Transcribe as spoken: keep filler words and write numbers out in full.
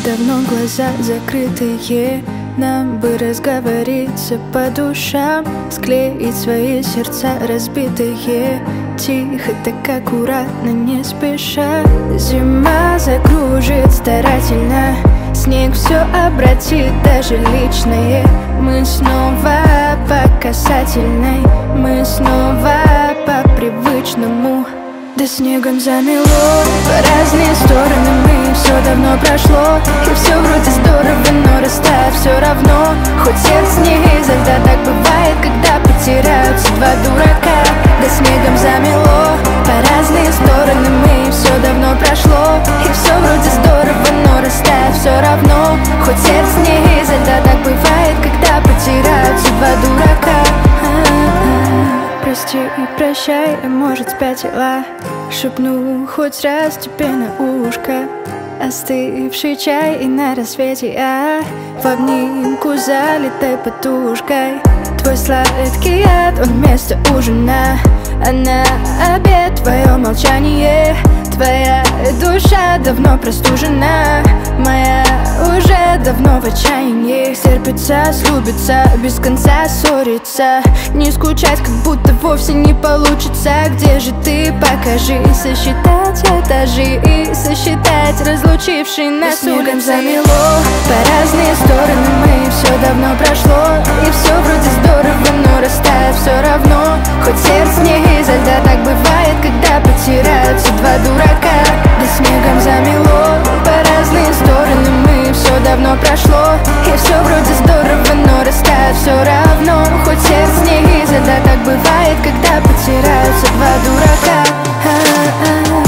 давно глаза закрытые. Нам бы разговориться по душам, склеить свои сердца разбитые. Тихо, так аккуратно, не спеша. Зима закружит старательно, снег все обратит, даже личное. Мы снова по касательной, мы снова по привычному. Да снегом замело в разные стороны, мы все давно прошло. И все вроде здорово, но растает все равно. Хоть сердце не из льда, так бывает, когда потеряются два дурака. Да снегом замело по разные стороны, мы все давно прошло. И все вроде здорово, но растает все равно. Хоть сердце не из льда, так бывает, когда потеряются два дурака. Прости и прощай, а может спятила. Шепну хоть раз тебе на ушко остывший чай, и на рассвете я в обнимку залитой подушкой. Твой сладкий яд, он вместо ужина, а на обед твое молчание. Твоя душа давно простужена, моя уже давно в отчаянии. Терпится, слюбится, без конца ссориться, не скучать, как будто вовсе не получится. Где же ты, покажи, сосчитать этажи и сосчитать разлучившие нас улицы. Снегом замело по разные стороны, мы все давно прошло. И все вроде здорово, но растает все равно. Хоть сердце не изо льда, так бывает, когда потеряются два дурака. Да снегом замело по разные стороны, мы все давно прошло. И все вроде здорово, но растает все равно. Хоть сердце не изо льда, так бывает, когда потеряются два дурака.